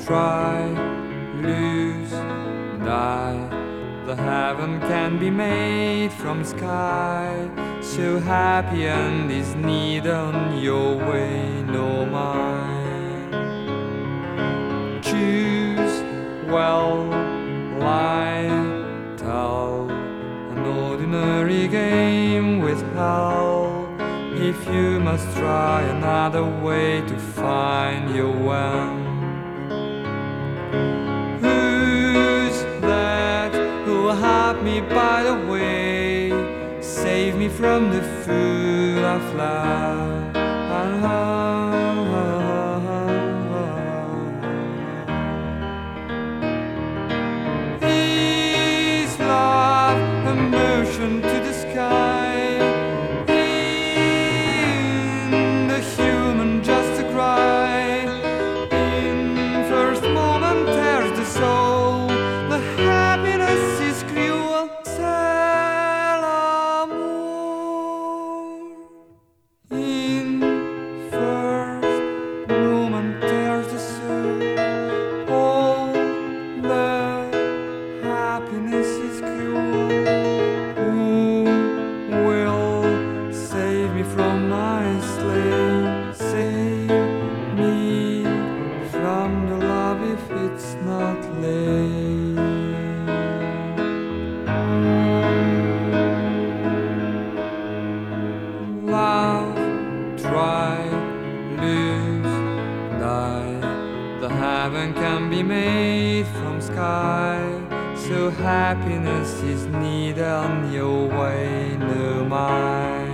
try, lose, die. The heaven can be made from sky. So happy and is neither on your way nor mine. Choose well, lie, tell. An ordinary game with hell. If you must try another way to find your when. Who's that who'll help me by the way? Save me from the fool of love. Is love a motion to the sky? In the human just a cry. In first moment there's the soul. The happiness is cruel. In first moment there's the soul. All the happiness is cruel. Who will save me from my slave? Save me from the love if it's not late. Love, try, lose, die. The heaven can be made from sky. So happiness is neither on your way nor mine.